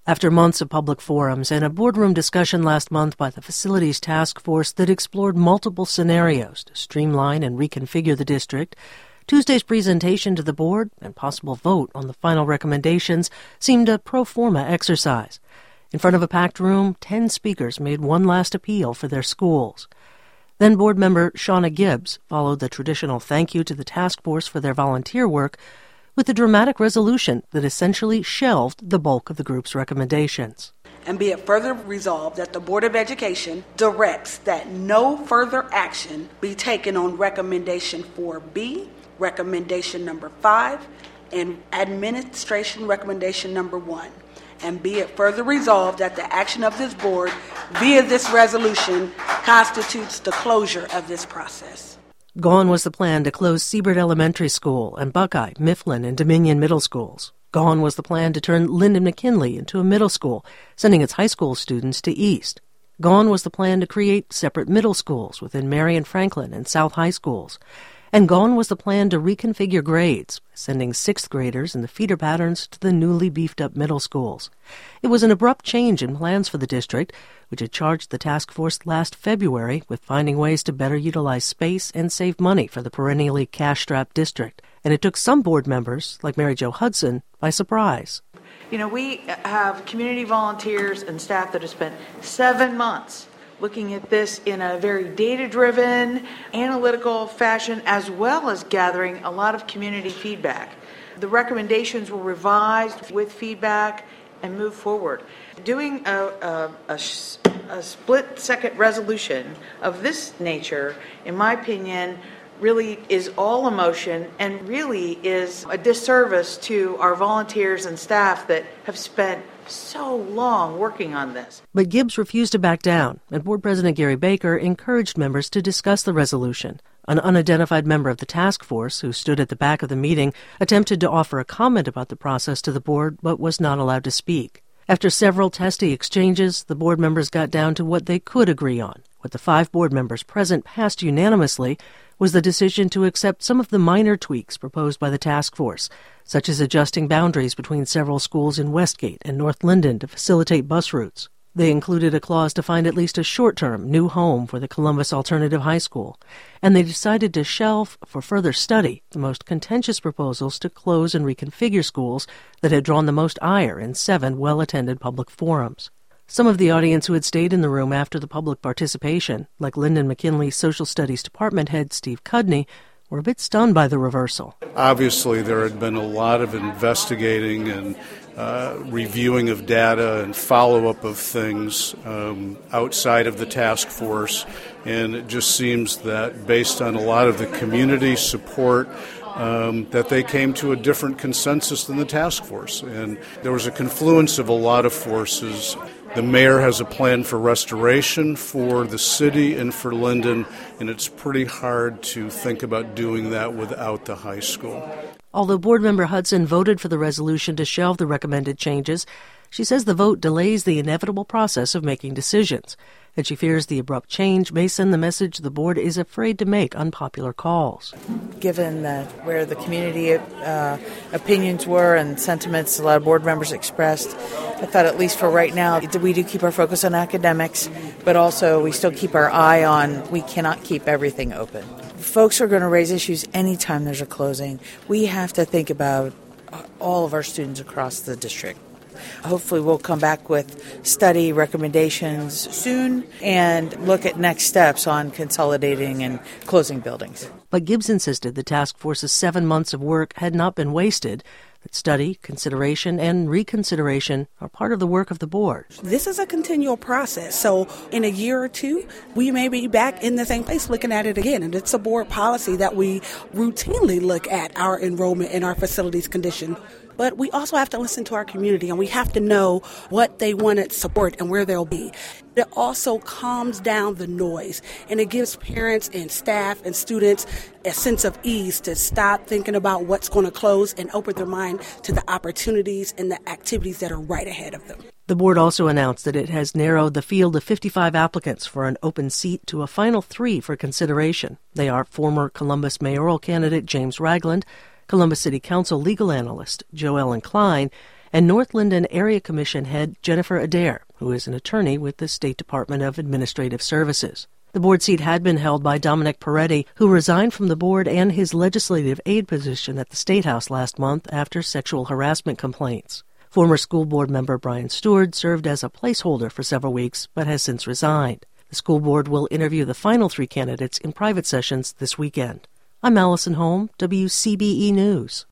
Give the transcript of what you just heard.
After months of public forums and a boardroom discussion last month by the Facilities Task Force that explored multiple scenarios to streamline and reconfigure the district, Tuesday's presentation to the board and possible vote on the final recommendations seemed a pro forma exercise. In front of a packed room, 10 speakers made one last appeal for their schools. Then board member Shauna Gibbs followed the traditional thank you to the task force for their volunteer work with a dramatic resolution that essentially shelved the bulk of the group's recommendations. And be it further resolved that the Board of Education directs that no further action be taken on recommendation 4B, recommendation number 5, and administration recommendation number 1. And be it further resolved that the action of this board via this resolution constitutes the closure of this process. Gone was the plan to close Siebert Elementary School and Buckeye, Mifflin, and Dominion Middle Schools. Gone was the plan to turn Lyndon McKinley into a middle school, sending its high school students to East. Gone was the plan to create separate middle schools within Marion Franklin and South High Schools. And gone was the plan to reconfigure grades, sending sixth graders in the feeder patterns to the newly beefed-up middle schools. It was an abrupt change in plans for the district, which had charged the task force last February with finding ways to better utilize space and save money for the perennially cash-strapped district. And it took some board members, like Mary Jo Hudson, by surprise. You know, we have community volunteers and staff that have spent 7 months looking at this in a very data-driven, analytical fashion, as well as gathering a lot of community feedback. The recommendations were revised with feedback and moved forward. Doing a split-second resolution of this nature, in my opinion, really is all emotion and really is a disservice to our volunteers and staff that have spent so long working on this. But Gibbs refused to back down, and Board President Gary Baker encouraged members to discuss the resolution. An unidentified member of the task force, who stood at the back of the meeting, attempted to offer a comment about the process to the board, but was not allowed to speak. After several testy exchanges, the board members got down to what they could agree on. What the 5 board members present passed unanimously was the decision to accept some of the minor tweaks proposed by the task force, such as adjusting boundaries between several schools in Westgate and North Linden to facilitate bus routes. They included a clause to find at least a short-term new home for the Columbus Alternative High School, and they decided to shelve for further study the most contentious proposals to close and reconfigure schools that had drawn the most ire in 7 well-attended public forums. Some of the audience who had stayed in the room after the public participation, like Lyndon McKinley's Social Studies Department head Steve Cudney, were a bit stunned by the reversal. Obviously, there had been a lot of investigating and reviewing of data and follow-up of things outside of the task force, and it just seems that based on a lot of the community support that they came to a different consensus than the task force. And there was a confluence of a lot of forces. The mayor has a plan for restoration for the city and for Linden, and it's pretty hard to think about doing that without the high school. Although Board Member Hudson voted for the resolution to shelve the recommended changes, she says the vote delays the inevitable process of making decisions, and she fears the abrupt change may send the message the board is afraid to make unpopular calls. Given where the community opinions were and sentiments a lot of board members expressed, I thought at least for right now, we do keep our focus on academics, but also we still keep our eye on we cannot keep everything open. Folks are going to raise issues anytime there's a closing. We have to think about all of our students across the district. Hopefully we'll come back with study recommendations soon and look at next steps on consolidating and closing buildings. But Gibbs insisted the task force's 7 months of work had not been wasted, that study, consideration, and reconsideration are part of the work of the board. This is a continual process, so in a year or 2, we may be back in the same place looking at it again, and it's a board policy that we routinely look at our enrollment and our facilities condition. But we also have to listen to our community, and we have to know what they want to support and where they'll be. It also calms down the noise, and it gives parents and staff and students a sense of ease to stop thinking about what's going to close and open their mind to the opportunities and the activities that are right ahead of them. The board also announced that it has narrowed the field of 55 applicants for an open seat to a final 3 for consideration. They are former Columbus mayoral candidate James Ragland, Columbus City Council legal analyst Jo Ellen Klein, and North Linden Area Commission head Jennifer Adair, who is an attorney with the State Department of Administrative Services. The board seat had been held by Dominic Peretti, who resigned from the board and his legislative aid position at the State House last month after sexual harassment complaints. Former school board member Brian Stewart served as a placeholder for several weeks, but has since resigned. The school board will interview the final 3 candidates in private sessions this weekend. I'm Allison Holm, WCBE News.